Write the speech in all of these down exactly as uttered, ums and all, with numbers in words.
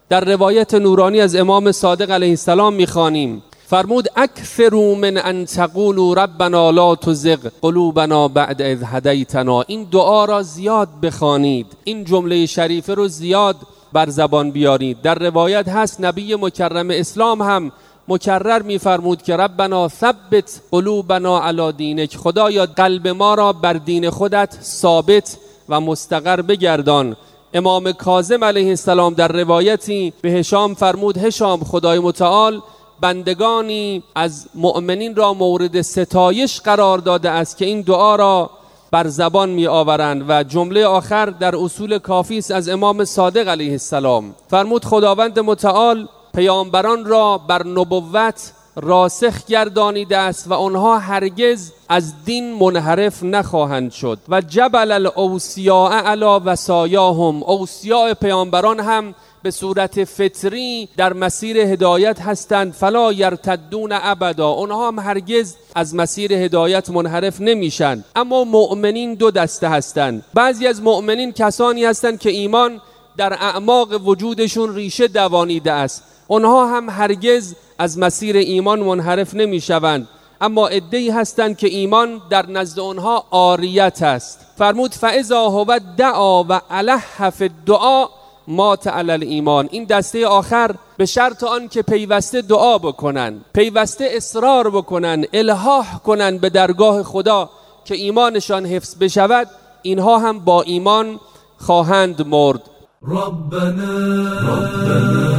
در روایت نورانی از امام صادق علیه السلام میخوانیم، فرمود اکثروا من ان تقولوا ربنا لا تزغ قلوبنا بعد اذ هدیتنا. این دعا را زیاد بخوانید، این جمله شریفه رو زیاد بر زبان بیارید. در روایت هست نبی مکرم اسلام هم مکرر میفرمود که ربنا ثبت قلوبنا علی دینک، خدایا قلب ما را بر دین خودت ثابت و مستقر بگردان. امام کاظم علیه السلام در روایتی به هشام فرمود هشام خدای متعال بندگانی از مؤمنین را مورد ستایش قرار داده است که این دعا را بر زبان می آورند. و جمله آخر در اصول کافی است از امام صادق علیه السلام، فرمود خداوند متعال پیامبران را بر نبوت راسخ گردانیده است و آنها هرگز از دین منحرف نخواهند شد. و جبل الاوصیاء علی وصایاهم، اوصیاء پیامبران هم به صورت فطری در مسیر هدایت هستند، فلا یرتدون ابدا، اونها هم هرگز از مسیر هدایت منحرف نمیشن. اما مؤمنین دو دسته هستند. بعضی از مؤمنین کسانی هستند که ایمان در اعماق وجودشون ریشه دوانیده است، اونها هم هرگز از مسیر ایمان منحرف نمیشوند. اما عده‌ای هستند که ایمان در نزد اونها عاریت است. فرمود فاذا هو دعا و الح فی الدعاء مات علی الایمان. این دسته آخر به شرط آن که پیوسته دعا بکنن، پیوسته اصرار بکنن، الحاح کنن به درگاه خدا که ایمانشان حفظ بشود، اینها هم با ایمان خواهند مرد. ربنا ربنا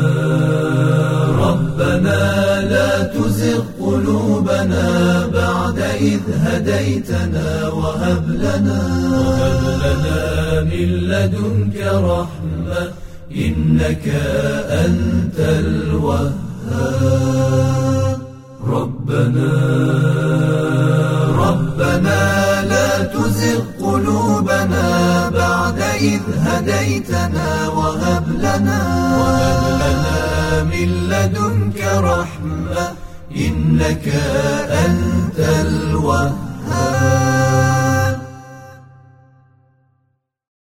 ربنا لا تزغ قلوبنا بعد إذ هديتنا وهب لنا وهب لنا من لدنك رحمة إنك أنت الوهاب. ربنا ربنا لا تزغ قلوبنا بعد إذ هديتنا وهب لنا وهب لنا من لدنك رحمة إنك أنت الوهاب.